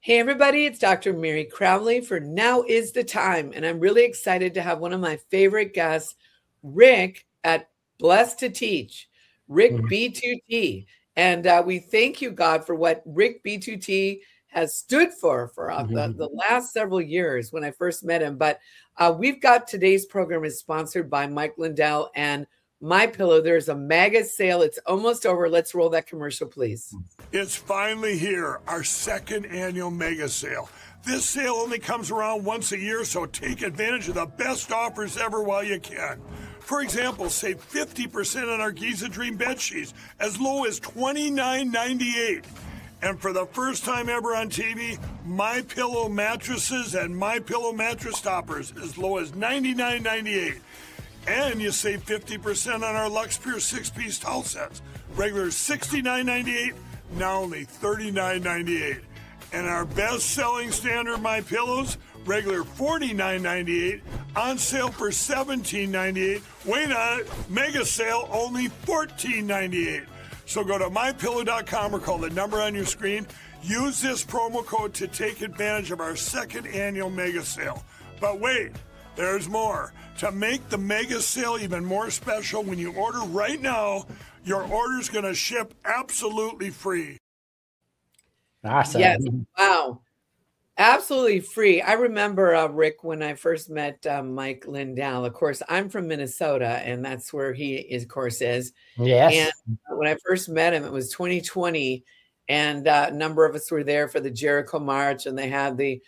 Hey, everybody, it's Dr. Mary Crowley for Now is the Time. And I'm really excited to have one of my favorite guests, Rick at Blessed to Teach, Rick B2T. And we thank you, God, for what Rick B2T has stood for the last several years when I first met him. But we've got today's program is sponsored by Mike Lindell and My Pillow. There's a mega sale. It's almost over. Let's roll that commercial, please. It's finally here, our second annual mega sale. This sale only comes around once a year, so take advantage of the best offers ever while you can. For example, save 50% on our Giza Dream bed sheets as low as $29.98. And for the first time ever on TV, My Pillow mattresses and My Pillow mattress toppers as low as $99.98. And you save 50% on our Lux Pure 6-piece towel sets. Regular $69.98, now only $39.98. And our best-selling standard My Pillows, regular $49.98, on sale for $17.98. Wait on it, mega sale, only $14.98. So go to mypillow.com or call the number on your screen. Use this promo code to take advantage of our second annual mega sale. But wait, there's more. To make the mega sale even more special, when you order right now, your order's going to ship absolutely free. Awesome. Yes. Wow. Absolutely free. I remember, Rick, when I first met Mike Lindell. Of course, I'm from Minnesota, and that's where he, of course, is. Yes. And when I first met him, it was 2020, and a number of us were there for the Jericho March, and they had the,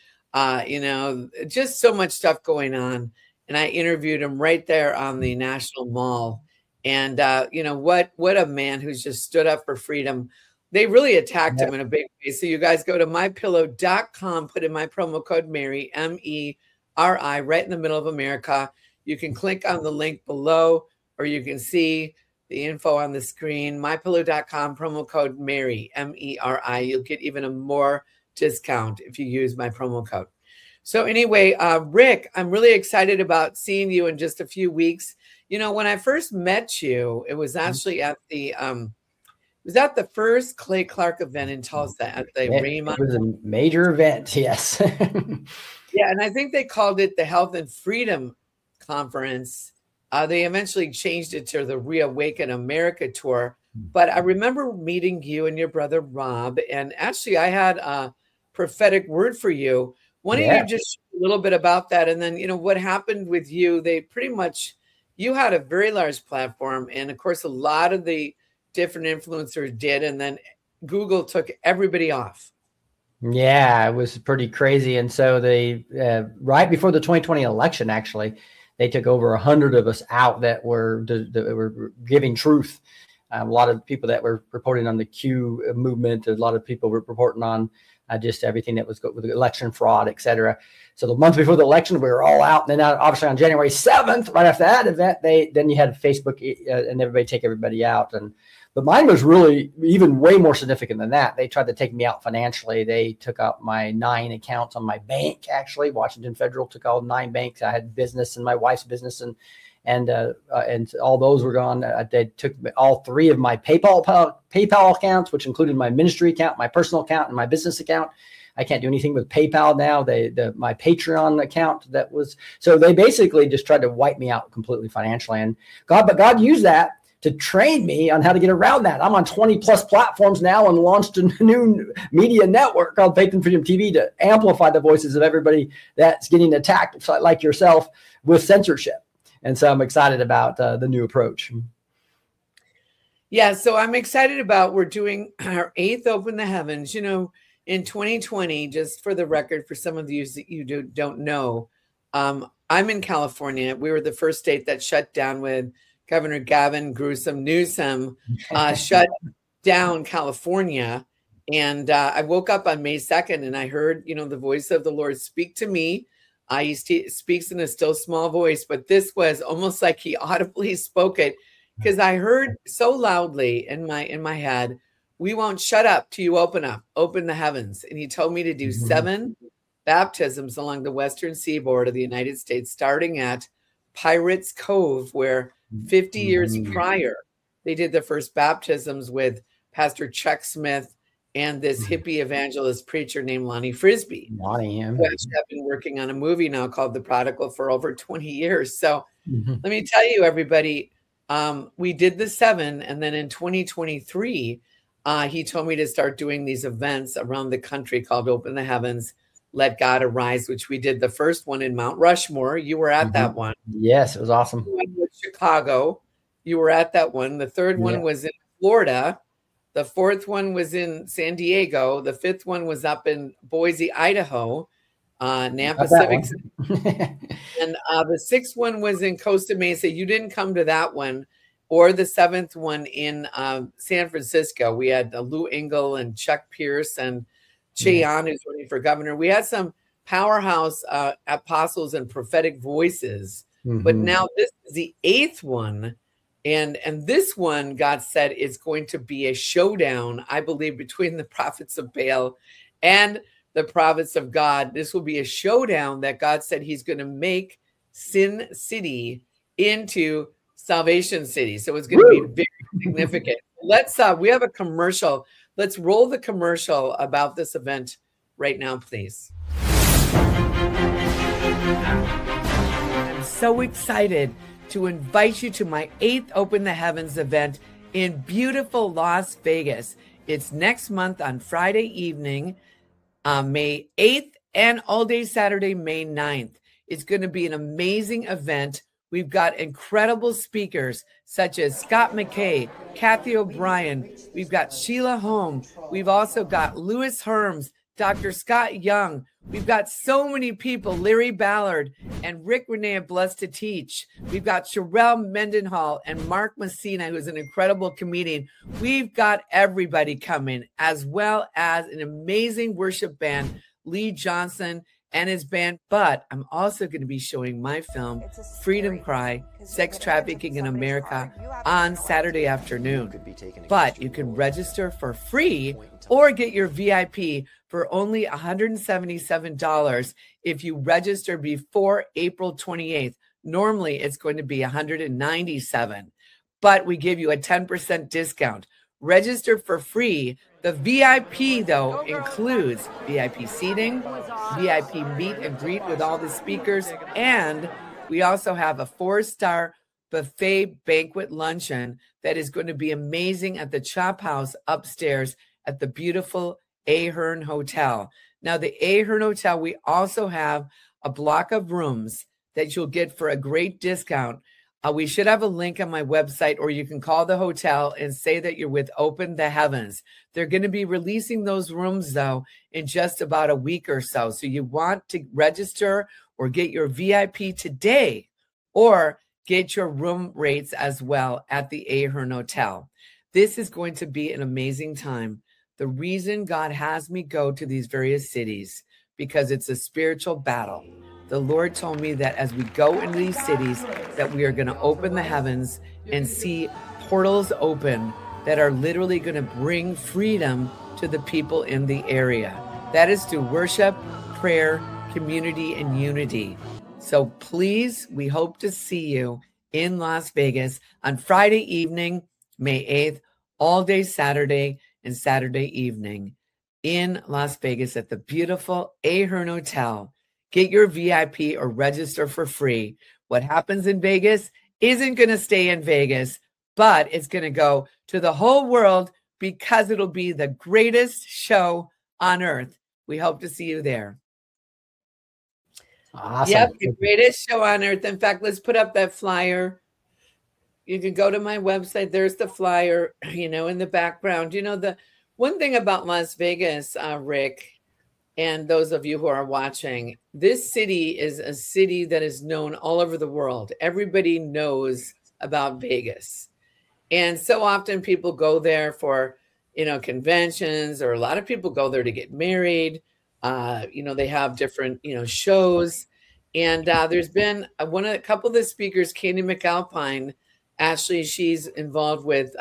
just so much stuff going on. And I interviewed him right there on the National Mall. And, what a man who's just stood up for freedom. They really attacked him in a big way. So you guys go to mypillow.com, put in my promo code Mary, M-E-R-I, right in the middle of America. You can click on the link below, or you can see the info on the screen. Mypillow.com, promo code Mary, M-E-R-I. You'll get even a more discount if you use my promo code. So anyway, Rick, I'm really excited about seeing you in just a few weeks. You know, when I first met you, it was actually at the was that the first Clay Clark event in Tulsa at the Raymond? It was a major event, yes. Yeah, and I think they called it the Health and Freedom Conference. They eventually changed it to the Reawaken America Tour. But I remember meeting you and your brother Rob, and actually I had a prophetic word for you. Why don't you just share a little bit about that? And then, what happened with you? They pretty much, you had a very large platform. And of course, a lot of the different influencers did. And then Google took everybody off. Yeah, it was pretty crazy. And so they, right before the 2020 election, actually, they took over 100 of us out that were giving truth. A lot of people that were reporting on the Q movement, a lot of people were reporting on just everything that was with election fraud, et cetera. So the month before the election, we were all out. And then obviously on January 7th, right after that event, then you had Facebook and everybody take everybody out. But mine was really even way more significant than that. They tried to take me out financially. They took out my 9 accounts on my bank. Actually, Washington Federal took all 9 banks. I had business and my wife's business, and all those were gone. They took all 3 of my PayPal accounts, which included my ministry account, my personal account, and my business account. I can't do anything with PayPal now. My Patreon account so they basically just tried to wipe me out completely financially. And God used that to train me on how to get around that. I'm on 20 plus platforms now and launched a new media network called Faith and Freedom TV to amplify the voices of everybody that's getting attacked, like yourself, with censorship. And so I'm excited about the new approach. Yeah, so I'm excited about, we're doing our 8th Open the Heavens. In 2020, just for the record, for some of you that you don't know, I'm in California. We were the first state that shut down with Governor Gavin Newsom shut down California. And I woke up on May 2nd and I heard, the voice of the Lord speak to me. He speaks in a still small voice, but this was almost like he audibly spoke it, because I heard so loudly in my head, "We won't shut up till you open the heavens." And he told me to do 7 baptisms along the western seaboard of the United States, starting at Pirates Cove, where 50 years prior, they did the first baptisms with Pastor Chuck Smith and this hippie evangelist preacher named Lonnie Frisbee. Lonnie, yeah. Who actually have been working on a movie now called The Prodigal for over 20 years. So let me tell you, everybody, we did the 7, and then in 2023, he told me to start doing these events around the country called Open the Heavens, Let God Arise, which we did the first one in Mount Rushmore. You were at that one. Yes, it was awesome. Chicago. You were at that one. The third one was in Florida. The fourth one was in San Diego. The fifth one was up in Boise, Idaho, Nampa Civic Center. And the sixth one was in Costa Mesa. You didn't come to that one. Or the seventh one in San Francisco. We had Lou Engle and Chuck Pierce and Cheyenne, who's running for governor. We had some powerhouse apostles and prophetic voices. But now this is the 8th one. And this one, God said, is going to be a showdown, I believe, between the prophets of Baal and the prophets of God. This will be a showdown that God said he's going to make Sin City into Salvation City. So it's going to be very significant. Let's, we have a commercial. Let's roll the commercial about this event right now, please. I'm so excited to invite you to my 8th Open the Heavens event in beautiful Las Vegas. It's next month on Friday evening, May 8th, and all day Saturday, May 9th. It's going to be an amazing event. We've got incredible speakers such as Scott McKay, Kathy O'Brien. We've got Sheila Holm. We've also got Louis Herms, Dr. Scott Young. We've got so many people, Larry Ballard and Rick Renee of Blessed to Teach. We've got Sherelle Mendenhall and Mark Messina, who's an incredible comedian. We've got everybody coming, as well as an amazing worship band, Lee Johnson and his band. But I'm also going to be showing my film, Freedom Cry, Sex Trafficking in America, on Saturday afternoon. But you can register for free or get your VIP for only $177 if you register before April 28th. Normally, it's going to be $197, but we give you a 10% discount. Register for free. The VIP, though, includes VIP seating, VIP meet and greet with all the speakers, and we also have a 4-star buffet banquet luncheon that is going to be amazing at the Chop House upstairs at the beautiful Ahern Hotel. Now, the Ahern Hotel, we also have a block of rooms that you'll get for a great discount. We should have a link on my website, or you can call the hotel and say that you're with Open the Heavens. They're going to be releasing those rooms, though, in just about a week or so. So you want to register or get your VIP today, or get your room rates as well at the Ahern Hotel. This is going to be an amazing time. The reason God has me go to these various cities, because it's a spiritual battle. The Lord told me that as we go into these cities, that we are going to open the heavens and see portals open that are literally going to bring freedom to the people in the area. That is through worship, prayer, community, and unity. So please, we hope to see you in Las Vegas on Friday evening, May 8th, all day Saturday and Saturday evening in Las Vegas at the beautiful Ahern Hotel. Get your VIP or register for free. What happens in Vegas isn't going to stay in Vegas, but it's going to go to the whole world, because it'll be the greatest show on earth. We hope to see you there. Awesome. Yep, the greatest show on earth. In fact, let's put up that flyer. You can go to my website. There's the flyer, in the background. The one thing about Las Vegas, Rick, and those of you who are watching, this city is a city that is known all over the world. Everybody knows about Vegas. And so often people go there for, conventions, or a lot of people go there to get married. They have different, shows. And there's been a couple of the speakers, Candy McAlpine, actually, she's involved with,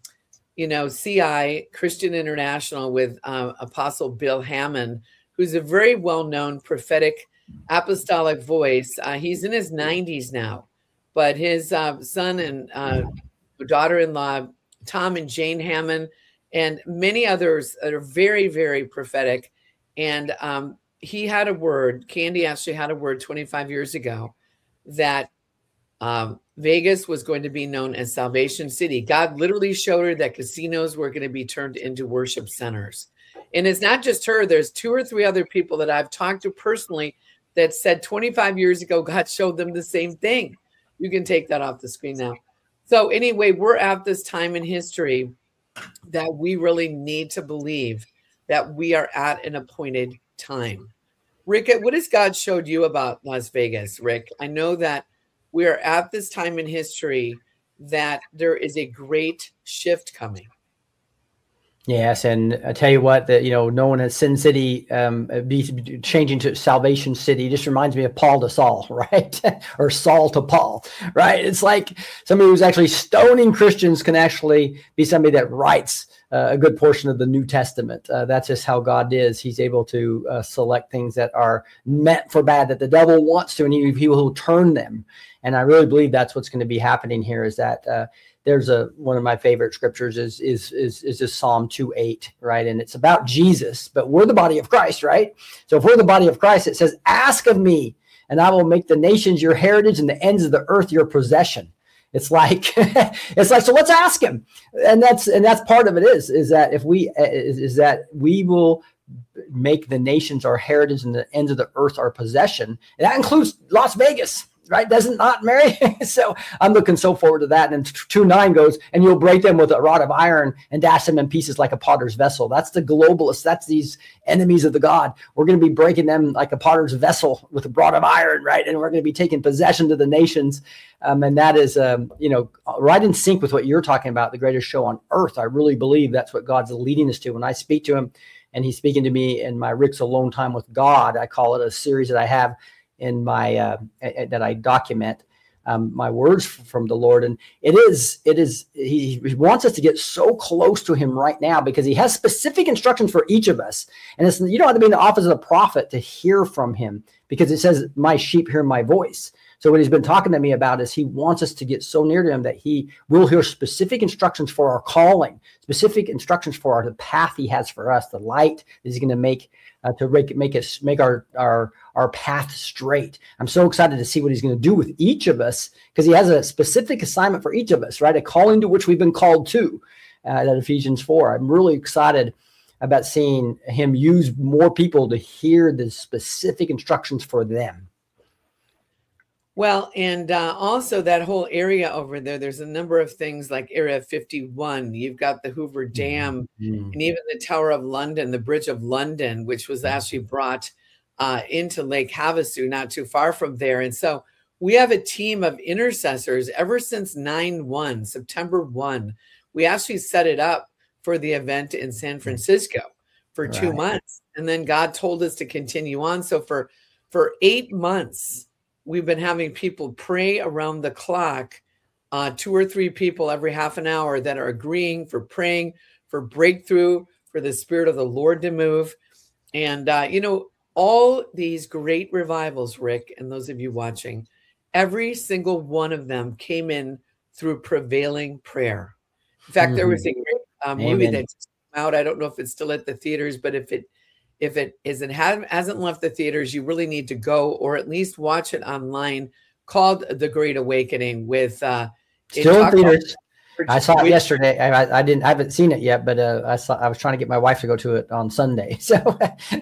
CI, Christian International, with Apostle Bill Hammond, who's a very well-known prophetic apostolic voice. He's in his 90s now, but his son and daughter-in-law, Tom and Jane Hammond, and many others that are very, very prophetic. And he had a word, Candy actually had a word 25 years ago that Vegas was going to be known as Salvation City. God literally showed her that casinos were going to be turned into worship centers. And it's not just her. There's 2 or 3 other people that I've talked to personally that said 25 years ago, God showed them the same thing. You can take that off the screen now. So anyway, we're at this time in history that we really need to believe that we are at an appointed time. Rick, what has God showed you about Las Vegas, Rick? I know that we are at this time in history that there is a great shift coming. Yes, and I tell you what, that known as Sin City, be changing to Salvation City just reminds me of Paul to Saul, right? Or Saul to Paul, right? It's like somebody who's actually stoning Christians can actually be somebody that writes a good portion of the New Testament. That's just how God is. He's able to select things that are meant for bad, that the devil wants to, and he will turn them. And I really believe that's what's going to be happening here. Is that there's one of my favorite scriptures is this Psalm 2:8, right? And it's about Jesus, but we're the body of Christ, right? So if we're the body of Christ, it says, "Ask of me, and I will make the nations your heritage and the ends of the earth your possession." It's like, so let's ask him. And that's part of it is that if we will make the nations our heritage and the ends of the earth our possession. And that includes Las Vegas, right? Doesn't not, Mary? So I'm looking so forward to that. And 2:9 goes, and you'll break them with a rod of iron and dash them in pieces like a potter's vessel. That's the globalists. That's these enemies of the God. We're going to be breaking them like a potter's vessel with a rod of iron, right? And we're going to be taking possession to the nations. And that is, right in sync with what you're talking about, the greatest show on earth. I really believe that's what God's leading us to. When I speak to him and he's speaking to me in my Rick's Alone Time with God, I call it a series that I have in my that I document my words from the Lord. And it is he wants us to get so close to him right now because he has specific instructions for each of us. And it's, you don't have to be in the office of a prophet to hear from him, because it says, "My sheep hear my voice." So what he's been talking to me about is he wants us to get so near to him that he will hear specific instructions for our calling, specific instructions for the path he has for us, the light that he's going to make to make our path straight. I'm so excited to see what he's going to do with each of us, because he has a specific assignment for each of us, right? A calling to which we've been called to, that Ephesians 4. I'm really excited about seeing him use more people to hear the specific instructions for them. Well, and also that whole area over there, there's a number of things like Area 51. You've got the Hoover Dam, and even the Tower of London, the Bridge of London, which was actually brought into Lake Havasu, not too far from there. And so we have a team of intercessors ever since September 1. We actually set it up for the event in San Francisco for 2 months. And then God told us to continue on. So for 8 months, we've been having people pray around the clock, 2 or 3 people every half an hour that are agreeing for praying for breakthrough, for the Spirit of the Lord to move. And, all these great revivals, Rick, and those of you watching, every single one of them came in through prevailing prayer. In fact, there was a great movie that just came out. I don't know if it's still at the theaters, but if it hasn't left the theaters, you really need to go or at least watch it online, called The Great Awakening with still in theaters. I saw it yesterday. I haven't seen it yet, but I was trying to get my wife to go to it on Sunday. So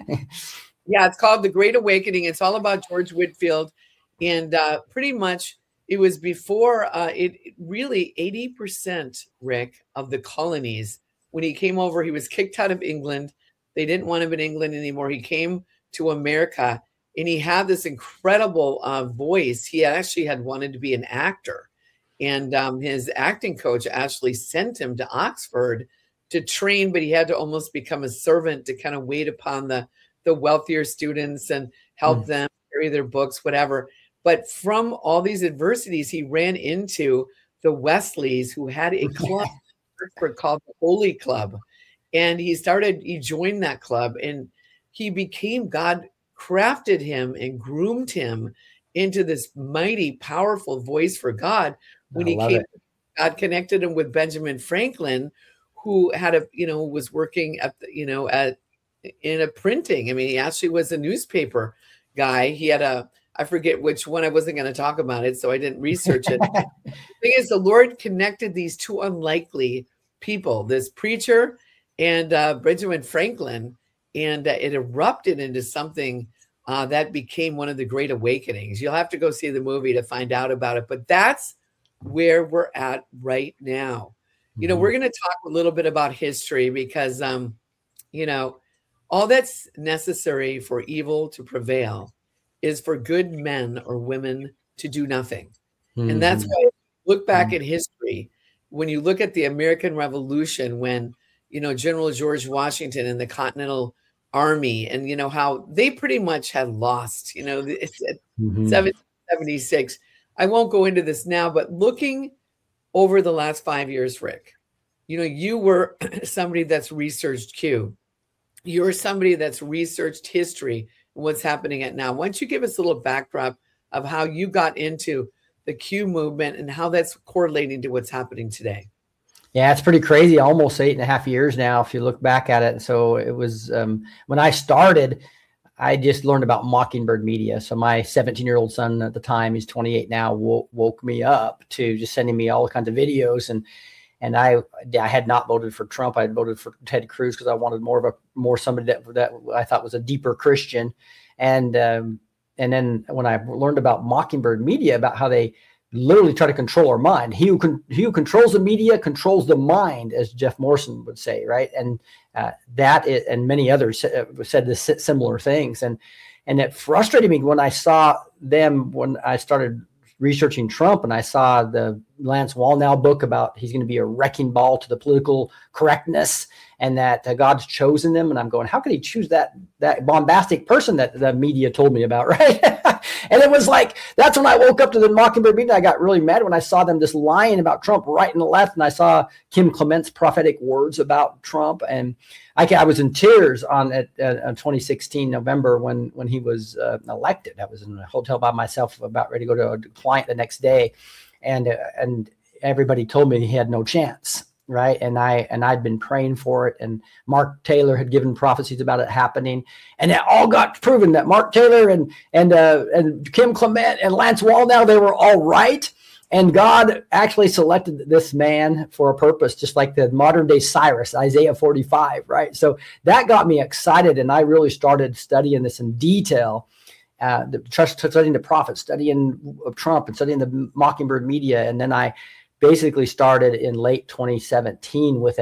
yeah, it's called The Great Awakening. It's all about George Whitefield. And pretty much it was before it really 80%, Rick, of the colonies, when he came over, he was kicked out of England. They didn't want him in England anymore. He came to America, and he had this incredible voice. He actually had wanted to be an actor. And his acting coach actually sent him to Oxford to train, but he had to almost become a servant to kind of wait upon the wealthier students and help them carry their books, whatever. But from all these adversities, he ran into the Wesleys, who had a club called the Holy Club. And he joined that club, and he became, God crafted him and groomed him into this mighty, powerful voice for God. When he came, God connected him with Benjamin Franklin, who had was working at, in a printing. I mean, he actually was a newspaper guy. He had I forget which one. I wasn't going to talk about it, so I didn't research it. The thing is, the Lord connected these two unlikely people, this preacher and Benjamin Franklin, and it erupted into something that became one of the great awakenings. You'll have to go see the movie to find out about it, but that's where we're at right now. We're going to talk a little bit about history because, all that's necessary for evil to prevail is for good men or women to do nothing. And that's why, look back at history. When you look at the American Revolution, when, General George Washington and the Continental Army, and, how they pretty much had lost, it's 1776. I won't go into this now, but looking over the last 5 years, Rick, you were somebody that's researched Q. You're somebody that's researched history and what's happening at now. Why don't you give us a little backdrop of how you got into the Q movement and how that's correlating to what's happening today? Yeah, it's pretty crazy. Almost 8.5 years now, if you look back at it. And so it was when I started, I just learned about Mockingbird Media. So my 17-year-old son at the time, he's 28 now, woke me up to just sending me all kinds of videos. And I had not voted for Trump. I had voted for Ted Cruz because I wanted more somebody that I thought was a deeper Christian. And then when I learned about Mockingbird Media, about how they literally try to control our mind, he who controls the media controls the mind, as Jeff Morrison would say, right? And and many others said this similar things. And it frustrated me when I saw them, when I started researching Trump, and I saw the Lance Wallnau book about he's going to be a wrecking ball to the political correctness, and that God's chosen them. And I'm going, how could he choose that bombastic person that the media told me about, right? And it was like, that's when I woke up to the Mockingbird meeting. I got really mad when I saw them just lying about Trump right and left. And I saw Kim Clement's prophetic words about Trump. And I was in tears on 2016 November when he was elected. I was in a hotel by myself, about ready to go to a client the next day. And everybody told me he had no chance. Right. And I'd been praying for it. And Mark Taylor had given prophecies about it happening. And it all got proven that Mark Taylor and Kim Clement and Lance Wallnau, they were all right. And God actually selected this man for a purpose, just like the modern day Cyrus, Isaiah 45. Right. So that got me excited. And I really started studying this in detail, studying the prophets, studying Trump, and studying the Mockingbird Media. And then I basically started in late 2017 with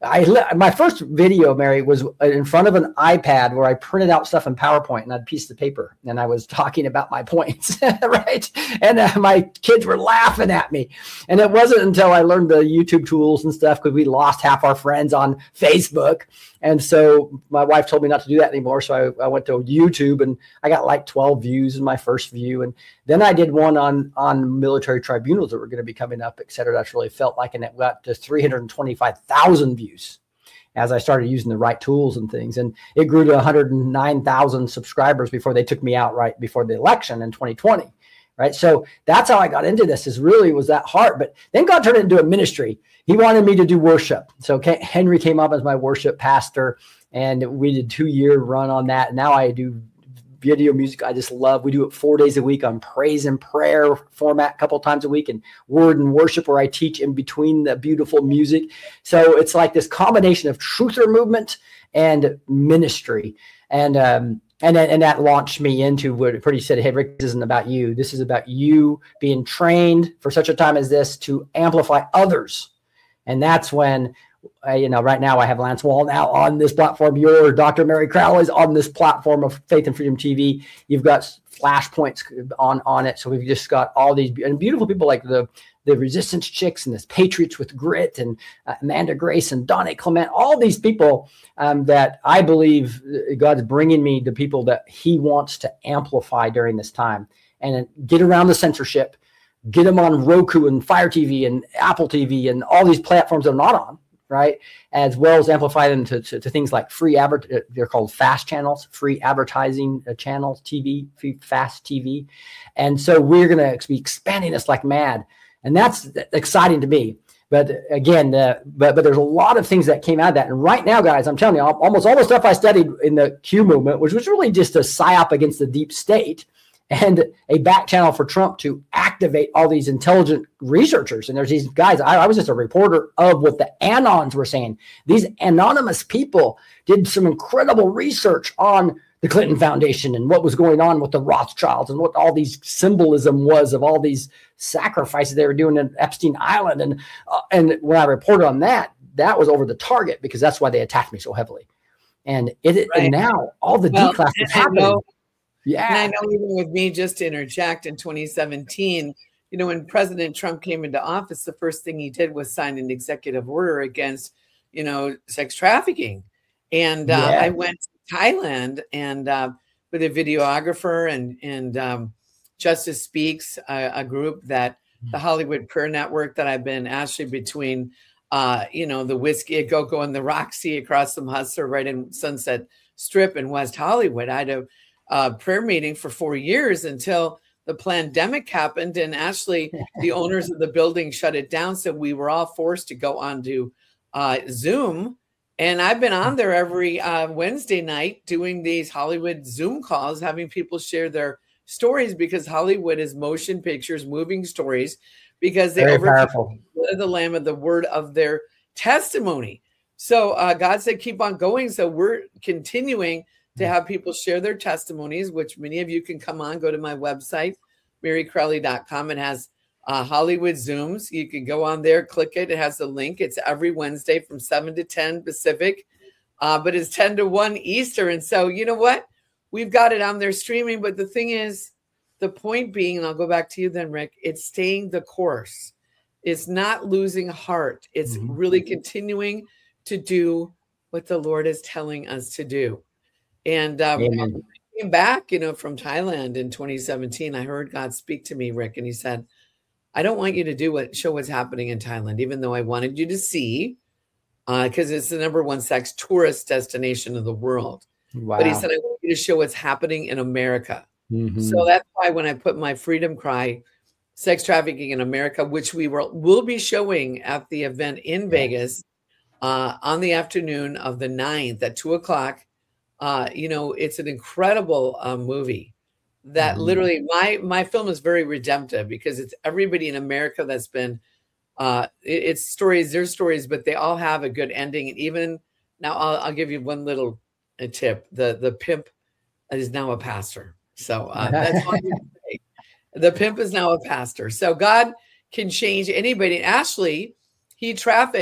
my first video, Mary, was in front of an iPad where I printed out stuff in PowerPoint and I had a piece of paper and I was talking about my points, right? And my kids were laughing at me. And it wasn't until I learned the YouTube tools and stuff, because we lost half our friends on Facebook. And so my wife told me not to do that anymore. So I went to YouTube and I got like 12 views in my first view. And then I did one on military tribunals that were going to be coming up, et cetera. That's really felt like, and it got to 325,000 views as I started using the right tools and things. And it grew to 109,000 subscribers before they took me out right before the election in 2020. Right. So that's how I got into this, was that heart. But then God turned it into a ministry. He wanted me to do worship. So Henry came up as my worship pastor, and we did 2-year run on that. Now I do video music. I just love. We do it 4 days a week on praise and prayer format, a couple of times a week, and word and worship, where I teach in between the beautiful music. So it's like this combination of truther movement and ministry. And that launched me into what pretty said, hey, Rick, this isn't about you. This is about you being trained for such a time as this to amplify others. And that's when, right now I have Lance Wallnau on this platform. Your Dr. Mary Crowley's on this platform of Faith and Freedom TV. You've got flashpoints on it. So we've just got all these beautiful people like the Resistance Chicks and the Patriots with Grit and Amanda Grace and Donna Clement, all these people that I believe God's bringing me to people that he wants to amplify during this time and get around the censorship, get them on Roku and Fire TV and Apple TV and all these platforms they're not on, right? As well as amplify them to things like free they're called FAST channels, free advertising channels, TV, free FAST TV. And so we're going to be expanding this like mad. And that's exciting to me, But again, but there's a lot of things that came out of that. And right now, guys, I'm telling you, almost all the stuff I studied in the Q movement, which was really just a psyop against the deep state and a back channel for Trump to activate all these intelligent researchers. And there's these guys, I was just a reporter of what the Anons were saying. These anonymous people did some incredible research on the Clinton Foundation and what was going on with the Rothschilds and what all these symbolism was of all these sacrifices they were doing in Epstein Island. And when I reported on that, that was over the target because that's why they attacked me so heavily. And and now all the declass is happening. Yeah. And I know even with me, just to interject, in 2017, when President Trump came into office, the first thing he did was sign an executive order against, sex trafficking. And I went to Thailand and with a videographer and Justice Speaks, a group that the Hollywood Prayer Network that I've been actually between, the Whiskey a Go-Go and the Roxy across from Hustler right in Sunset Strip in West Hollywood. I had a prayer meeting for 4 years until the pandemic happened. And actually the owners of the building shut it down. So we were all forced to go onto Zoom. And I've been on there every Wednesday night doing these Hollywood Zoom calls, having people share their stories because Hollywood is motion pictures, moving stories, because they overcome the Lamb of the word of their testimony. So God said, keep on going. So we're continuing to have people share their testimonies, which many of you can come on, go to my website, marycrowley.com. It has Hollywood Zooms. You can go on there, click it. It has a link. It's every Wednesday from 7 to 10 Pacific, but it's 10 to 1 Eastern. And so, you know what? We've got it on there streaming. But the thing is, the point being, and I'll go back to you then, Rick, it's staying the course. It's not losing heart. It's really continuing to do what the Lord is telling us to do. And when I came back, from Thailand in 2017, I heard God speak to me, Rick, and he said, I don't want you to show what's happening in Thailand, even though I wanted you to see, because it's the #1 sex tourist destination of the world. Wow. But he said, I want you to show what's happening in America. So that's why when I put my freedom cry, sex trafficking in America, which we'll be showing at the event in Vegas on the afternoon of the 9th at 2:00. It's an incredible movie that literally my film is very redemptive because it's everybody in America that's been it's stories, their stories, but they all have a good ending. And even now I'll give you one little tip. The pimp is now a pastor. So that's all you say. The pimp is now a pastor. So God can change anybody. Ashley, he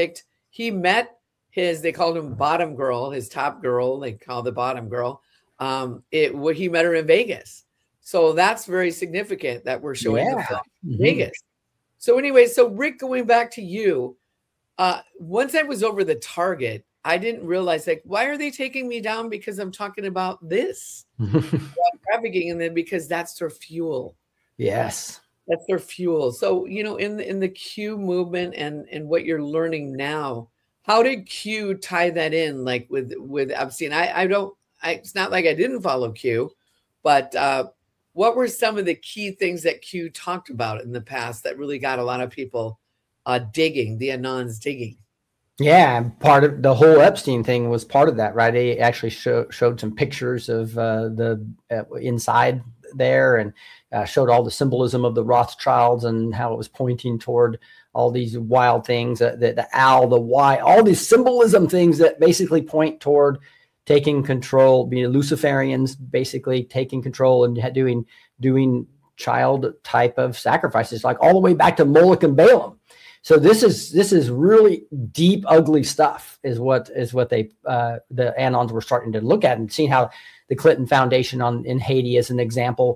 met they called him bottom girl, his top girl, they call the bottom girl. He met her in Vegas. So that's very significant that we're showing the film in Vegas. So anyway, Rick, going back to you, once I was over the target, I didn't realize, why are they taking me down? Because I'm talking about this trafficking, and then because that's their fuel. Yes. That's their fuel. So, in the Q movement and what you're learning now, how did Q tie that in, with Epstein? It's not like I didn't follow Q, but what were some of the key things that Q talked about in the past that really got a lot of people digging, the Anons digging? Yeah, part of the whole Epstein thing was part of that, right? They actually showed some pictures of the inside there and showed all the symbolism of the Rothschilds and how it was pointing toward all these wild things, the owl, the Y, all these symbolism things that basically point toward taking control, being Luciferians, basically taking control and doing child type of sacrifices, like all the way back to Moloch and Balaam. So this is really deep, ugly stuff is what they the Anons were starting to look at, and seeing how the Clinton Foundation in Haiti as an example,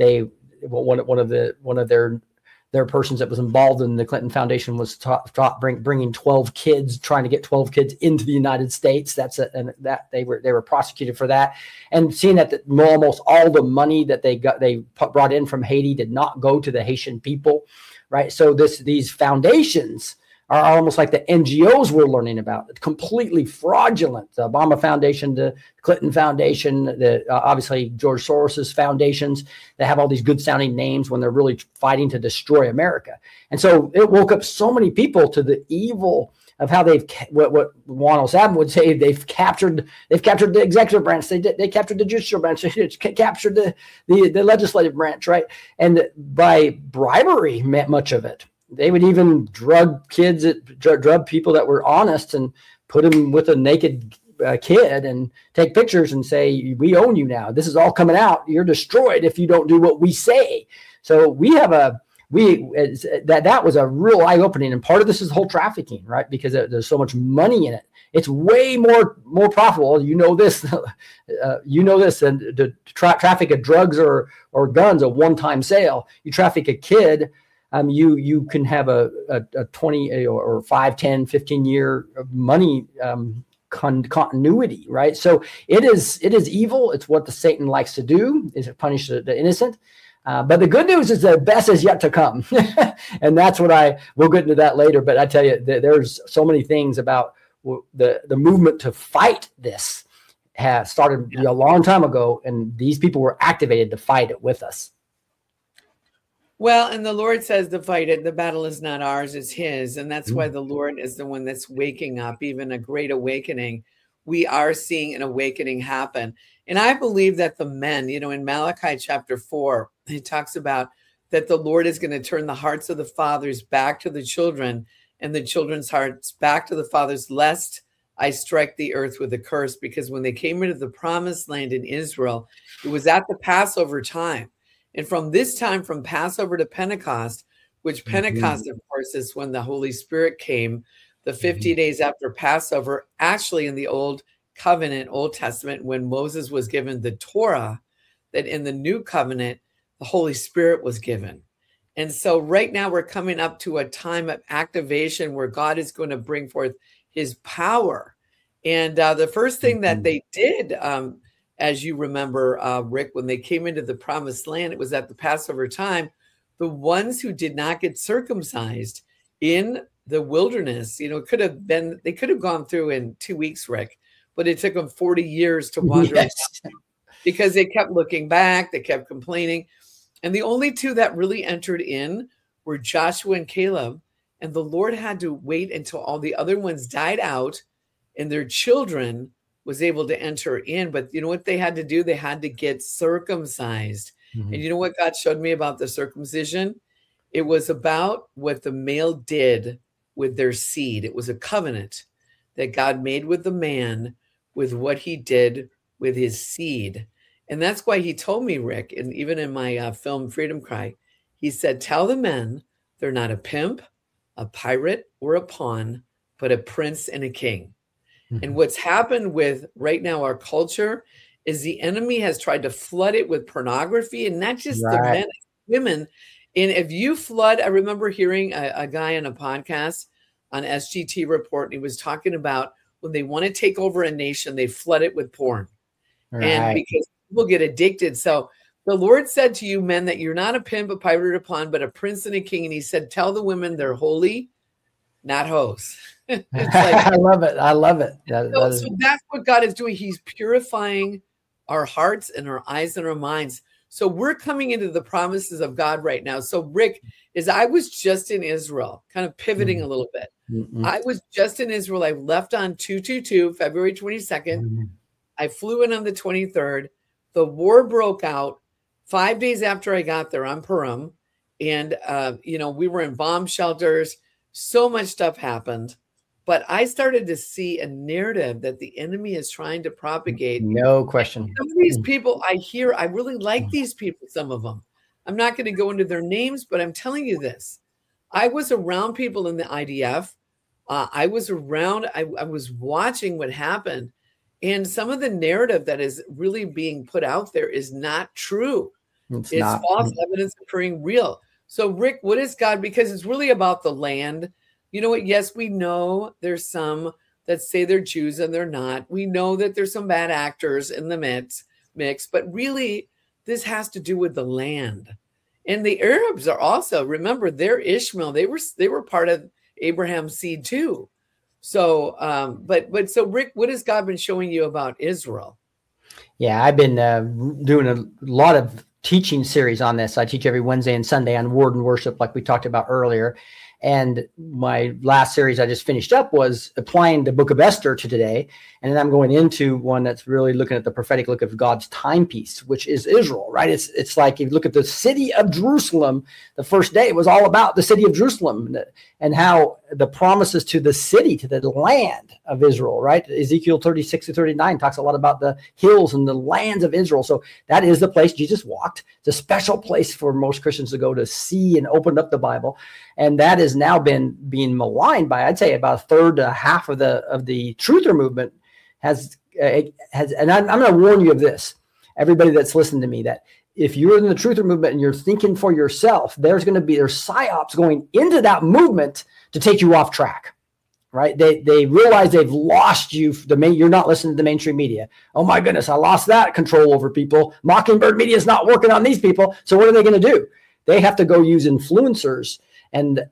one of their persons that was involved in the Clinton Foundation was bringing 12 kids, trying to get 12 kids into the United States. That they were prosecuted for that, and seeing that almost all the money that they brought in from Haiti did not go to the Haitian people. Right. So these foundations are almost like the NGOs we're learning about. It's completely fraudulent. The Obama Foundation, the Clinton Foundation, the obviously George Soros's foundations, they have all these good sounding names when they're really fighting to destroy America. And so it woke up so many people to the evil of how they've, what Juan O'Sabin would say, they've captured the executive branch, they captured the judicial branch, they captured the legislative branch, right? And by bribery, much of it. They would even drug kids, drug people that were honest and put them with a naked kid and take pictures and say, we own you now. This is all coming out. You're destroyed if you don't do what we say. So we have that was a real eye-opening. And part of this is the whole trafficking, right? Because there's so much money in it. It's way more profitable. You know this, and to traffic of drugs or guns, a one-time sale. You traffic a kid, you can have a 20 or 5, 10, 15 year money continuity, right? So it is evil. It's what the Satan likes to do, is it punish the innocent. But the good news is the best is yet to come. And that's what we'll get into that later. But I tell you, there's so many things about the movement to fight this has started a long time ago. And these people were activated to fight it with us. Well, and the Lord says to fight it. The battle is not ours, it's his. And that's why the Lord is the one that's waking up, even a great awakening. We are seeing an awakening happen. And I believe that the men, in Malachi chapter 4, it talks about that the Lord is going to turn the hearts of the fathers back to the children and the children's hearts back to the fathers, lest I strike the earth with a curse. Because when they came into the promised land in Israel, it was at the Passover time. And from this time, from Passover to Pentecost, which Pentecost, of course, is when the Holy Spirit came, the 50 days after Passover, actually in the Old Covenant, Old Testament, when Moses was given the Torah, that in the New Covenant, the Holy Spirit was given. And so right now we're coming up to a time of activation where God is going to bring forth his power. And the first thing that they did, as you remember, Rick, when they came into the promised land, it was at the Passover time. The ones who did not get circumcised in the wilderness, they could have gone through in 2 weeks, Rick, but it took them 40 years to wander around because they kept looking back. They kept complaining. And the only two that really entered in were Joshua and Caleb. And the Lord had to wait until all the other ones died out and their children was able to enter in. But you know what they had to do? They had to get circumcised. And you know what God showed me about the circumcision? It was about what the male did with their seed. It was a covenant that God made with the man with what he did with his seed. And that's why he told me, Rick, and even in my film Freedom Cry, he said, tell the men they're not a pimp, a pirate, or a pawn, but a prince and a king. And what's happened with right now our culture is the enemy has tried to flood it with pornography, and not just the men, women. And if you flood, I remember hearing a guy on a podcast on SGT Report, and he was talking about when they want to take over a nation, they flood it with porn. And because people get addicted. So the Lord said to you men that you're not a pimp, a pirate, or a pawn, but a prince and a king. And he said, tell the women they're holy, not hoes. I love it. I love it. So that's what God is doing. He's purifying our hearts and our eyes and our minds. So we're coming into the promises of God right now. So Rick, I was just in Israel, kind of pivoting a little bit. I was just in Israel. I left on 2/22, February 22nd. I flew in on the 23rd. The war broke out 5 days after I got there on Purim. And, we were in bomb shelters. So much stuff happened. But I started to see a narrative that the enemy is trying to propagate. No question. Some of these people I really like these people, some of them. I'm not going to go into their names, but I'm telling you this. I was around people in the IDF. I was watching what happened. And some of the narrative that is really being put out there is not true. It's false evidence appearing real. So, Rick, what is God? Because it's really about the land. You know what? Yes, we know there's some that say they're Jews and they're not. We know that there's some bad actors in the mix, but really this has to do with the land. And the Arabs are also, remember, they're Ishmael. They were part of Abraham's seed too. So, so Rick, what has God been showing you about Israel? Yeah, I've been doing a lot of teaching series on this. I teach every Wednesday and Sunday on word and worship, like we talked about earlier. And my last series I just finished up was applying the book of Esther to today. And then I'm going into one that's really looking at the prophetic look of God's timepiece, which is Israel, right? It's like if you look at the city of Jerusalem, the first day it was all about the city of Jerusalem and how the promises to the city, to the land of Israel, right? Ezekiel 36 to 39 talks a lot about the hills and the lands of Israel. So that is the place Jesus walked. It's a special place for most Christians to go to see and open up the Bible. And that has now been being maligned by, I'd say, about a third to half of the truther movement has. And I'm going to warn you of this, everybody that's listening to me, that if you're in the truther movement and you're thinking for yourself, there's psyops going into that movement to take you off track, right? They realize they've lost you. You're not listening to the mainstream media. Oh my goodness, I lost that control over people. Mockingbird Media is not working on these people. So what are they going to do? They have to go use influencers and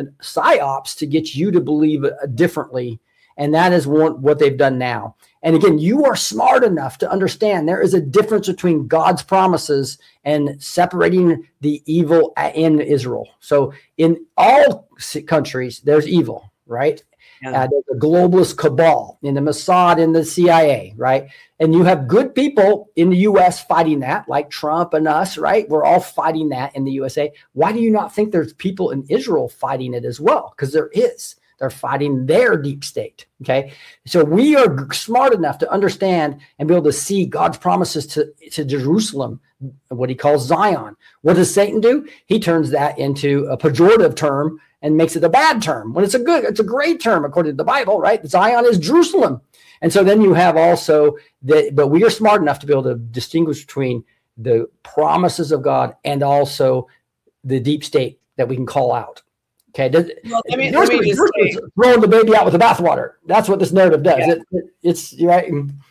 psyops to get you to believe differently. And that is what they've done now. And again, you are smart enough to understand there is a difference between God's promises and separating the evil in Israel. So in all countries, there's evil, right? Yeah. There's a globalist cabal in the Mossad, in the CIA, right? And you have good people in the U.S. fighting that, like Trump and us, right? We're all fighting that in the USA. Why do you not think there's people in Israel fighting it as well? Because there is. They're fighting their deep state, okay? So we are smart enough to understand and be able to see God's promises to Jerusalem, what he calls Zion. What does Satan do? He turns that into a pejorative term and makes it a bad term, when it's a great term according to the Bible, right? Zion is Jerusalem. And so then you have also, but we are smart enough to be able to distinguish between the promises of God and also the deep state that we can call out. Okay, well, let me just say, throwing the baby out with the bathwater. That's what this narrative does. Yeah. It's right.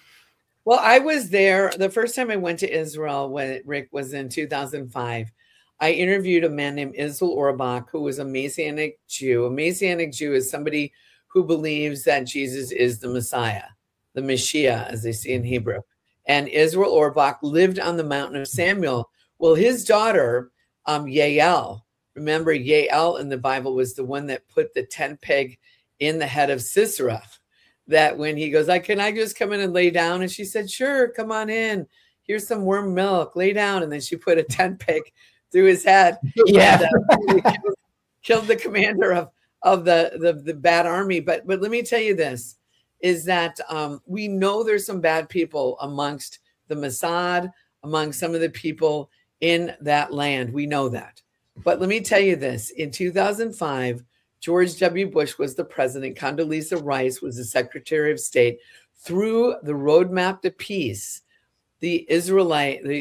Well, I was there the first time I went to Israel when Rick was in 2005. I interviewed a man named Israel Orbach, who was a Messianic Jew. A Messianic Jew is somebody who believes that Jesus is the Messiah, the Mashiach, as they say in Hebrew. And Israel Orbach lived on the mountain of Samuel. Well, his daughter, Yael. Remember, Yael in the Bible was the one that put the tent peg in the head of Sisera. That when he goes, can I just come in and lay down? And she said, sure, come on in. Here's some warm milk, lay down. And then she put a tent peg through his head. Yeah. And, killed the commander of the bad army. But let me tell you this, is that we know there's some bad people amongst the Mossad, among some of the people in that land. We know that. But let me tell you this. In 2005, George W. Bush was the president. Condoleezza Rice was the Secretary of State. Through the roadmap to peace, Israel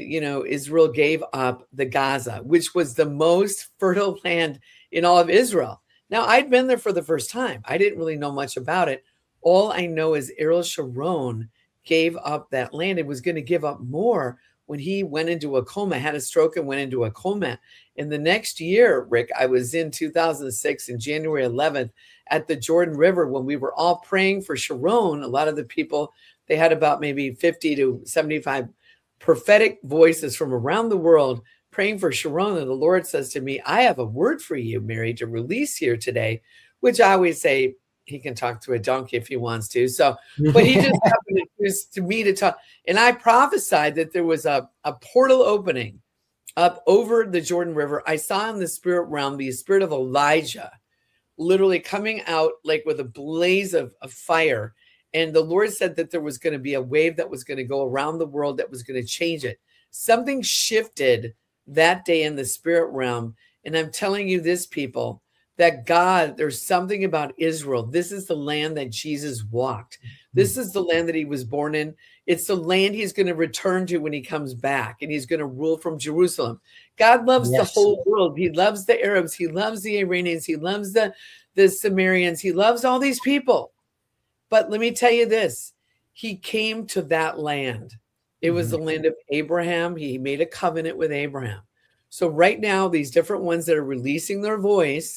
gave up the Gaza, which was the most fertile land in all of Israel. Now, I'd been there for the first time. I didn't really know much about it. All I know is Ariel Sharon gave up that land and was going to give up more when he went into a coma, had a stroke and went into a coma. In the next year, Rick, I was in 2006 in January 11th at the Jordan River when we were all praying for Sharon. A lot of the people, they had about maybe 50 to 75 prophetic voices from around the world praying for Sharon. And the Lord says to me, I have a word for you, Mary, to release here today, which I always say, he can talk to a donkey if he wants to. So, but he just happened to choose to me to talk. And I prophesied that there was a portal opening up over the Jordan River. I saw in the spirit realm the spirit of Elijah literally coming out like with a blaze of fire. And the Lord said that there was going to be a wave that was going to go around the world that was going to change it. Something shifted that day in the spirit realm. And I'm telling you this, people, that God, there's something about Israel. This is the land that Jesus walked. This is the land that he was born in. It's the land he's going to return to when he comes back, and he's going to rule from Jerusalem. God loves the whole world. He loves the Arabs. He loves the Iranians. He loves the Sumerians. He loves all these people. But let me tell you this. He came to that land. It was the land of Abraham. He made a covenant with Abraham. So right now, these different ones that are releasing their voice,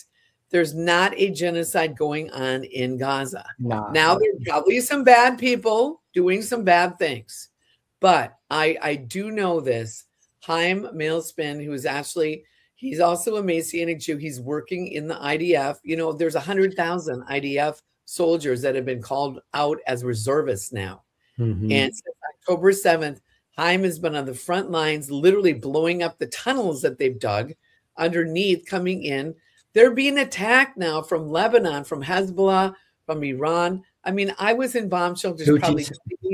There's not a genocide going on in Gaza. No. Now, there are probably some bad people doing some bad things, but I do know this. Chaim Malespin, who is actually, he's also a Messianic Jew. He's working in the IDF. You know, there's 100,000 IDF soldiers that have been called out as reservists now. Mm-hmm. And since October 7th, Chaim has been on the front lines, literally blowing up the tunnels that they've dug underneath, coming in. They're being attacked now from Lebanon, from Hezbollah, from Iran. I mean, I was in bomb shelters probably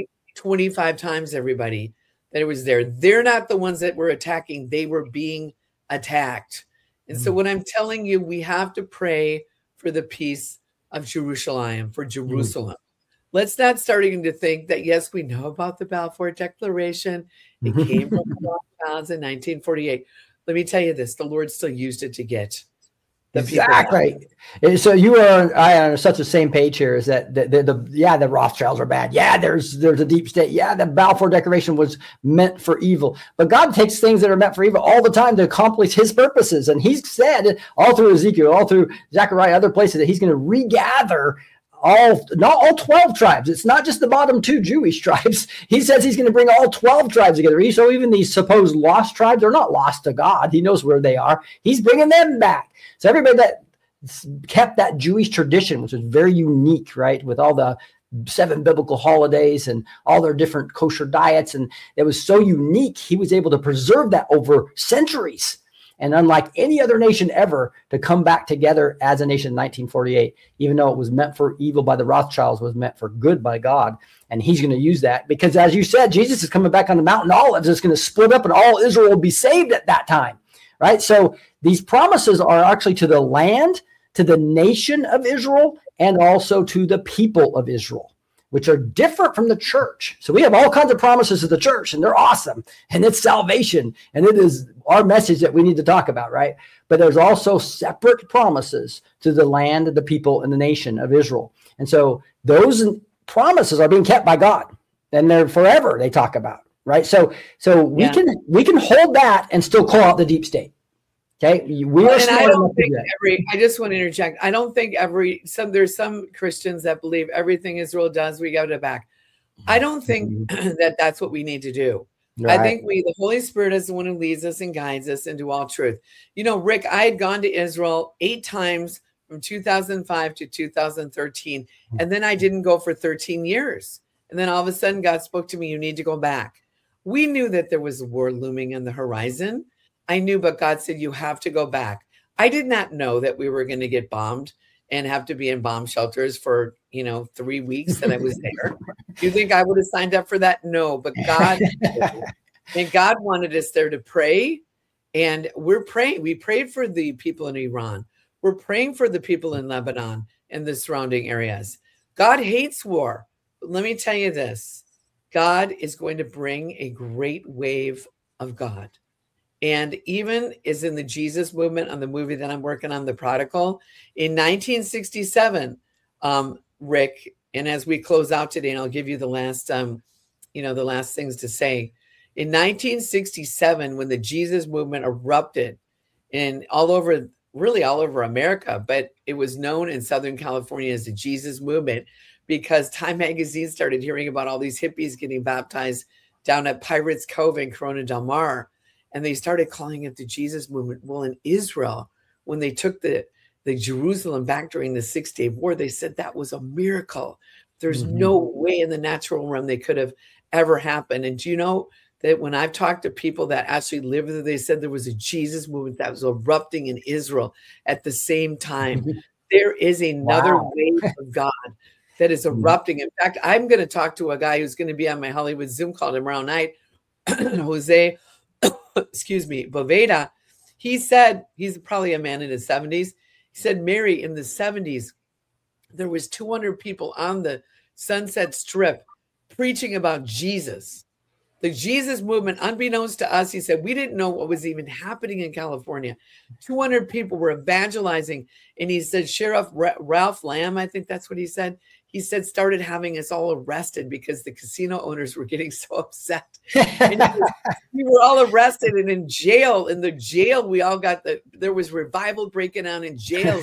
25 times, everybody, that it was there. They're not the ones that were attacking. They were being attacked. And so what I'm telling you, we have to pray for the peace of Jerusalem, for Jerusalem. Let's not starting to think that, yes, we know about the Balfour Declaration. It came from the Rothschilds in 1948. Let me tell you this, the Lord still used it to get the exactly. People. So you are I on such the same page here, is that the Rothschilds are bad. Yeah, there's a deep state. Yeah, the Balfour Declaration was meant for evil. But God takes things that are meant for evil all the time to accomplish his purposes. And he's said all through Ezekiel, all through Zechariah, other places, that he's going to regather not all 12 tribes. It's not just the bottom 2 Jewish tribes. He says he's going to bring all 12 tribes together. So even these supposed lost tribes are not lost to God. He knows where they are. He's bringing them back. So everybody that kept that Jewish tradition, which was very unique, right, with all the 7 biblical holidays and all their different kosher diets, and it was so unique, he was able to preserve that over centuries. And unlike any other nation ever, to come back together as a nation in 1948, even though it was meant for evil by the Rothschilds, was meant for good by God. And he's going to use that because, as you said, Jesus is coming back on the Mount Olives. It's going to split up and all Israel will be saved at that time, right? So these promises are actually to the land, to the nation of Israel, and also to the people of Israel, which are different from the church. So we have all kinds of promises to the church, and they're awesome, and it's salvation, and it is our message that we need to talk about, right? But there's also separate promises to the land, the people, and the nation of Israel. And so those promises are being kept by God, and they're forever, they talk about, right? So we can hold that and still call out the deep state. Okay, I just want to interject. I don't think there's some Christians that believe everything Israel does, we got it back. I don't think that's what we need to do. Right. I think the Holy Spirit is the one who leads us and guides us into all truth. You know, Rick, I had gone to Israel 8 times from 2005 to 2013, and then I didn't go for 13 years. And then all of a sudden, God spoke to me, you need to go back. We knew that there was a war looming on the horizon. I knew, but God said, you have to go back. I did not know that we were going to get bombed and have to be in bomb shelters for, 3 weeks that I was there. Do you think I would have signed up for that? No, but God, and God wanted us there to pray. And we're praying. We prayed for the people in Iran. We're praying for the people in Lebanon and the surrounding areas. God hates war. But let me tell you this. God is going to bring a great wave of God. And even is in the Jesus movement on the movie that I'm working on, The Prodigal, in 1967, Rick, and as we close out today, and I'll give you the last, the last things to say. In 1967, when the Jesus movement erupted all over America, but it was known in Southern California as the Jesus movement because Time Magazine started hearing about all these hippies getting baptized down at Pirates Cove in Corona del Mar. And they started calling it the Jesus movement. Well, in Israel, when they took the Jerusalem back during the 6-day war, they said that was a miracle. There's no way in the natural realm they could have ever happened. And do you know that when I've talked to people that actually lived there, they said there was a Jesus movement that was erupting in Israel at the same time. There is another wave of God that is erupting. In fact, I'm going to talk to a guy who's going to be on my Hollywood Zoom call tomorrow night, Jose Boveda. He said, he's probably a man in his 70s. He said, Mary, in the 70s, there was 200 people on the Sunset Strip preaching about Jesus. The Jesus movement, unbeknownst to us, he said, we didn't know what was even happening in California. 200 people were evangelizing. And he said, Sheriff Ralph Lamb, I think that's what he said. He said, started having us all arrested because the casino owners were getting so upset. And we were all arrested and in jail. In the jail, we all there was revival breaking out in jails.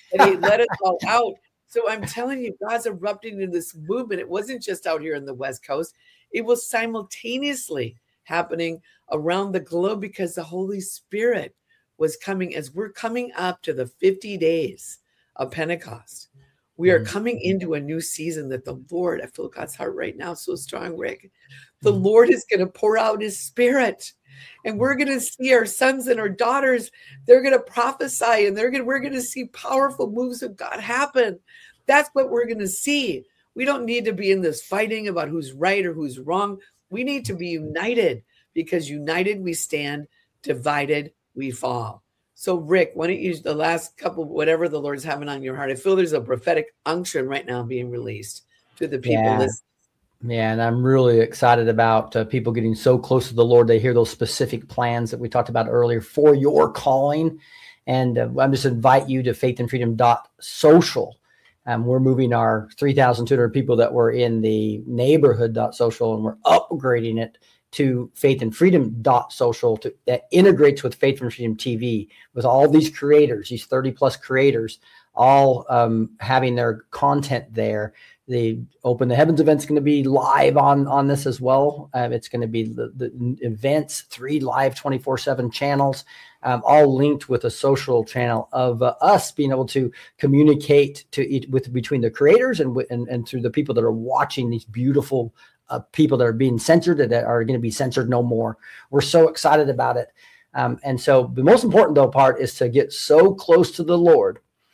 and he let it all out. So I'm telling you, God's erupting into this movement. It wasn't just out here in the West Coast. It was simultaneously happening around the globe because the Holy Spirit was coming as we're coming up to the 50 days of Pentecost. We are coming into a new season that the Lord, I feel God's heart right now so strong, Rick. The Lord is going to pour out his Spirit. And we're going to see our sons and our daughters, they're going to prophesy, and we're going to see powerful moves of God happen. That's what we're going to see. We don't need to be in this fighting about who's right or who's wrong. We need to be united, because united we stand, divided we fall. So Rick, why don't you use the last couple, whatever the Lord's having on your heart? I feel there's a prophetic unction right now being released to the people listening. Yeah, and I'm really excited about people getting so close to the Lord. They hear those specific plans that we talked about earlier for your calling. And I'm just invite you to faithandfreedom.social. We're moving our 3,200 people that were in the neighborhood.social, and we're upgrading it to faithandfreedom.social that integrates with Faith and Freedom TV, with all these creators, these 30 plus creators, all having their content there. The Open the Heavens event's going to be live on this as well. It's going to be the events, 3 live 24/7 channels, all linked with a social channel of us being able to communicate between the creators and through the people that are watching, these beautiful people that are being censored, that are going to be censored no more. We're so excited about it. And so the most important though part is to get so close to the Lord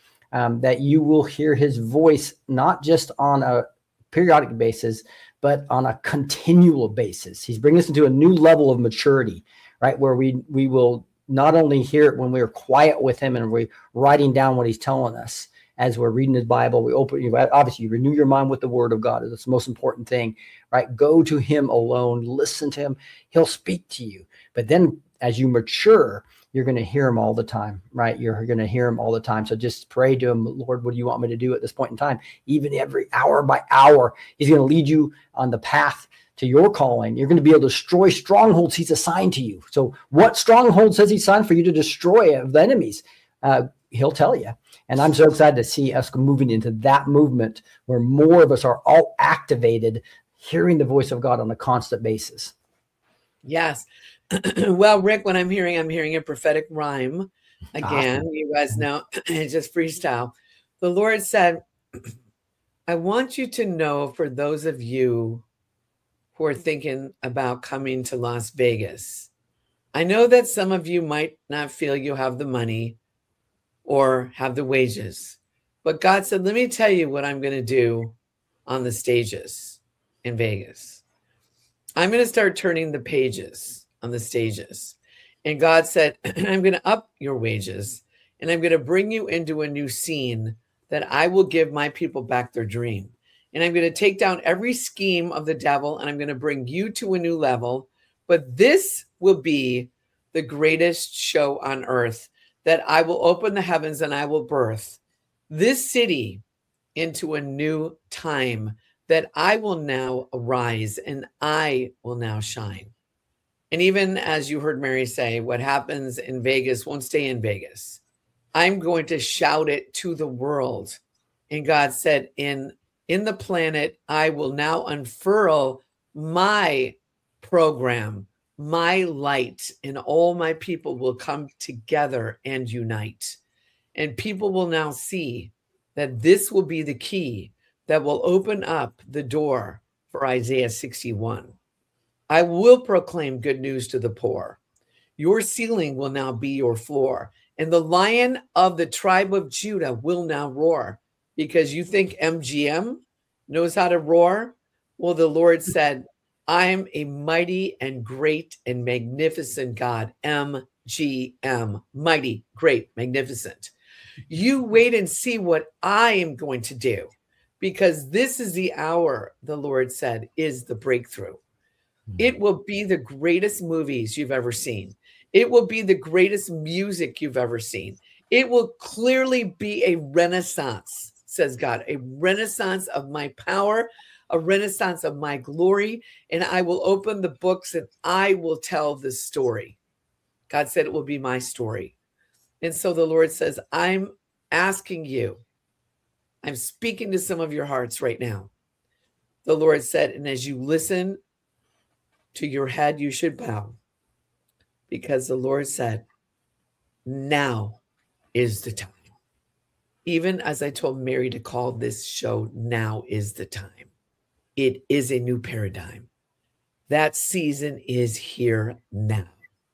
that you will hear his voice, not just on a periodic basis, but on a continual basis. He's bringing us into a new level of maturity, right? Where we will not only hear it when we're quiet with him and we're writing down what he's telling us as we're reading his Bible. Obviously you renew your mind with the word of God. That's the most important thing, right? Go to him alone, listen to him. He'll speak to you. But then as you mature, you're going to hear him all the time, right? You're going to hear him all the time. So just pray to him, Lord, what do you want me to do at this point in time? Even every hour by hour, he's going to lead you on the path to your calling. You're going to be able to destroy strongholds he's assigned to you. So what strongholds has he assigned for you to destroy of the enemies? He'll tell you. And I'm so excited to see us moving into that movement where more of us are all activated, hearing the voice of God on a constant basis. Yes. Well, Rick, when I'm hearing a prophetic rhyme again. Awesome. You guys know, it's just freestyle. The Lord said, I want you to know, for those of you who are thinking about coming to Las Vegas, I know that some of you might not feel you have the money or have the wages, but God said, let me tell you what I'm going to do on the stages in Vegas. I'm going to start turning the pages on the stages. And God said, I'm going to up your wages, and I'm going to bring you into a new scene that I will give my people back their dream. And I'm going to take down every scheme of the devil, and I'm going to bring you to a new level. But this will be the greatest show on earth, that I will open the heavens and I will birth this city into a new time, that I will now arise and I will now shine. And even as you heard Mary say, what happens in Vegas won't stay in Vegas. I'm going to shout it to the world. And God said, in the planet, I will now unfurl my program, my light, and all my people will come together and unite. And people will now see that this will be the key that will open up the door for Isaiah 61. I will proclaim good news to the poor. Your ceiling will now be your floor. And the Lion of the tribe of Judah will now roar. Because you think MGM knows how to roar? Well, the Lord said, I'm a mighty and great and magnificent God. MGM, mighty, great, magnificent. You wait and see what I am going to do. Because this is the hour, the Lord said, is the breakthrough. It will be the greatest movies you've ever seen. It will be the greatest music you've ever seen. It will clearly be a renaissance, says God, a renaissance of my power, a renaissance of my glory. And I will open the books and I will tell the story. God said it will be my story. And so the Lord says, I'm asking you, I'm speaking to some of your hearts right now. The Lord said, and as you listen to your head, you should bow, because the Lord said, now is the time. Even as I told Mary to call this show, now is the time. It is a new paradigm. That season is here now.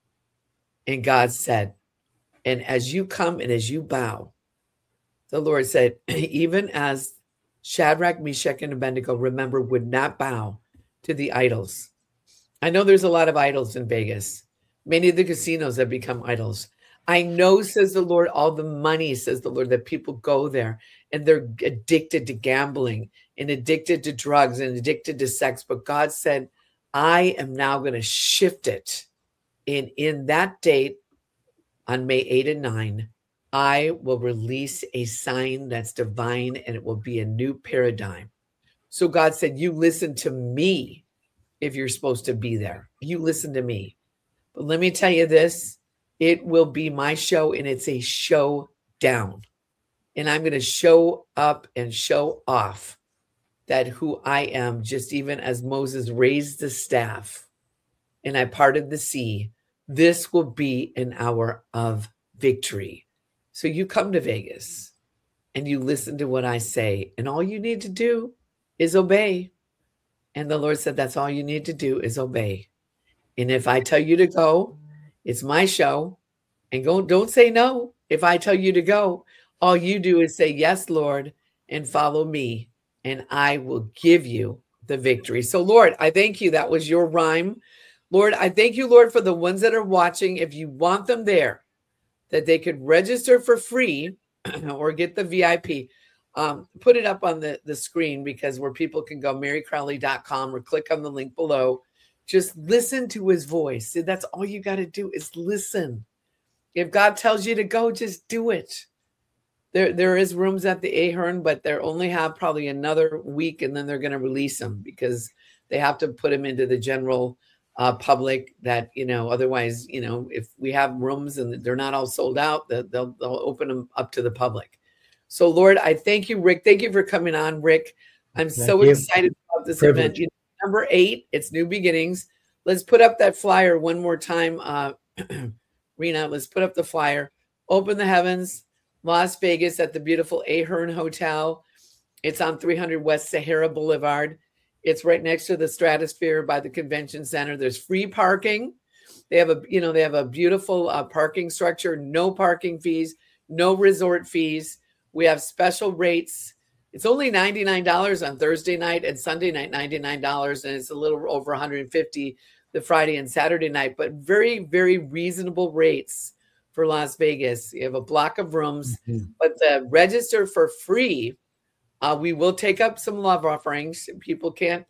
And God said, and as you come and as you bow, the Lord said, even as Shadrach, Meshach, and Abednego, remember, would not bow to the idols. I know there's a lot of idols in Vegas. Many of the casinos have become idols. I know, says the Lord, all the money, says the Lord, that people go there and they're addicted to gambling and addicted to drugs and addicted to sex. But God said, I am now going to shift it. And in that date, on May 8 and 9, I will release a sign that's divine, and it will be a new paradigm. So God said, you listen to me if you're supposed to be there. You listen to me. But let me tell you this, it will be my show, and it's a showdown. And I'm going to show up and show off that who I am, just even as Moses raised the staff and I parted the sea. This will be an hour of victory. So you come to Vegas and you listen to what I say, and all you need to do is obey. And the Lord said, that's all you need to do is obey. And if I tell you to go, it's my show. And don't say no. If I tell you to go, all you do is say, yes, Lord, and follow me, and I will give you the victory. So, Lord, I thank you. That was your rhyme. Lord, I thank you, Lord, for the ones that are watching. If you want them there, that they could register for free or get the VIP. Put it up on the screen, because where people can go, marycrowley.com, or click on the link below. Just listen to his voice. See, that's all you got to do is listen. If God tells you to go, just do it. There is rooms at the Ahern, but they only have probably another week, and then they're going to release them, because they have to put them into the general public, that, otherwise, if we have rooms and they're not all sold out, they'll open them up to the public. So, Lord, I thank you, Rick. Thank you for coming on, Rick. I'm so excited about this event. Number 8, it's New Beginnings. Let's put up that flyer one more time. Rena, let's put up the flyer. Open the Heavens, Las Vegas, at the beautiful Ahern Hotel. It's on 300 West Sahara Boulevard. It's right next to the Stratosphere by the Convention Center. There's free parking. They have a beautiful parking structure, no parking fees, no resort fees. We have special rates. It's only $99 on Thursday night, and Sunday night, $99. And it's a little over $150 the Friday and Saturday night, but very, very reasonable rates for Las Vegas. You have a block of rooms, but the register for free. We will take up some love offerings. People can't,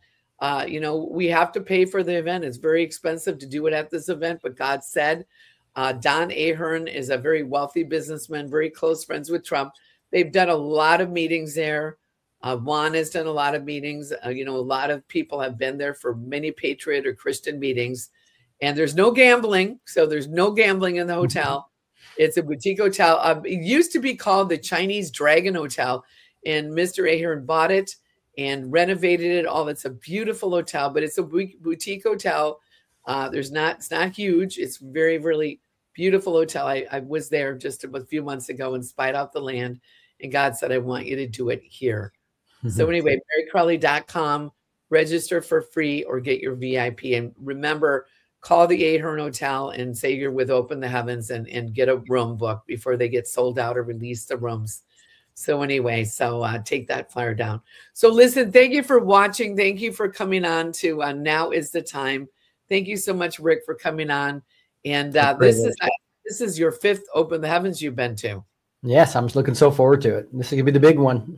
we have to pay for the event. It's very expensive to do it at this event, but God said, Don Ahern is a very wealthy businessman, very close friends with Trump. They've done a lot of meetings there. Juan has done a lot of meetings. A lot of people have been there for many patriot or Christian meetings, and there's no gambling. So there's no gambling in the hotel. It's a boutique hotel. It used to be called the Chinese Dragon Hotel, and Mr. Ahern bought it and renovated it all. It's a beautiful hotel, but it's a boutique hotel. It's not huge. It's very, really beautiful hotel. I was there just a few months ago and spied out the land, and God said, I want you to do it here. So anyway, marycrowley.com, register for free or get your VIP. And remember, call the Ahern Hotel and say you're with Open the Heavens and get a room booked before they get sold out or release the rooms. So anyway, take that flyer down. So listen, thank you for watching. Thank you for coming on to Now is the Time. Thank you so much, Rick, for coming on. And this is your 5th Open the Heavens you've been to. Yes, I'm looking so forward to it. This is going to be the big one.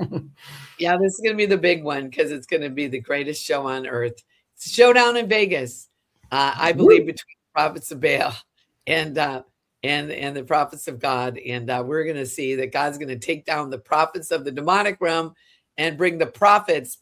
Yeah, this is going to be the big one, because it's going to be the greatest show on earth. It's a showdown in Vegas. I believe between the prophets of Baal and the prophets of God. And we're going to see that God's going to take down the prophets of the demonic realm and bring the prophets,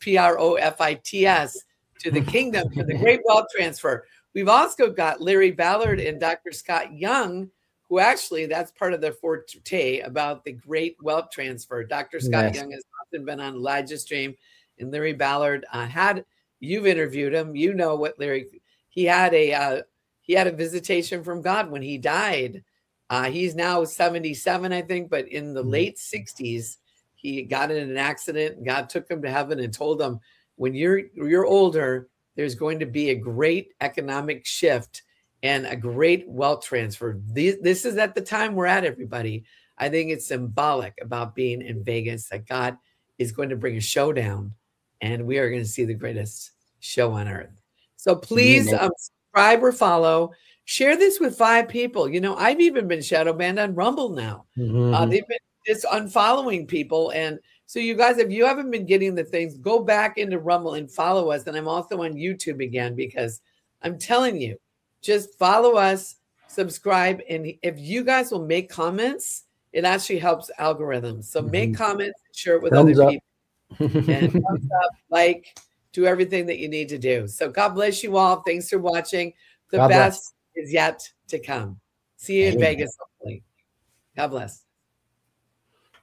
Profits, to the kingdom for the great wealth transfer. We've also got Larry Ballard and Dr. Scott Young, who who actually, that's part of their forte about the great wealth transfer. Dr. Scott Young has often been on Elijah Stream, and Larry Ballard you've interviewed him. You know what Larry, he had a visitation from God when he died. He's now 77, I think, but in the late 60s, he got in an accident and God took him to heaven and told him, when you're older, there's going to be a great economic shift and a great wealth transfer. This is at the time we're at, everybody. I think it's symbolic about being in Vegas, that God is going to bring a showdown and we are going to see the greatest show on earth. So please subscribe or follow. Share this with 5 people. You know, I've even been shadow banned on Rumble now. They've been just unfollowing people. And so you guys, if you haven't been getting the things, go back into Rumble and follow us. And I'm also on YouTube again, because I'm telling you, just follow us, subscribe. And if you guys will make comments, it actually helps algorithms. So make comments, share it with other people. And thumbs up, like, do everything that you need to do. So God bless you all. Thanks for watching. The best is yet to come. See you in Vegas, hopefully. God bless.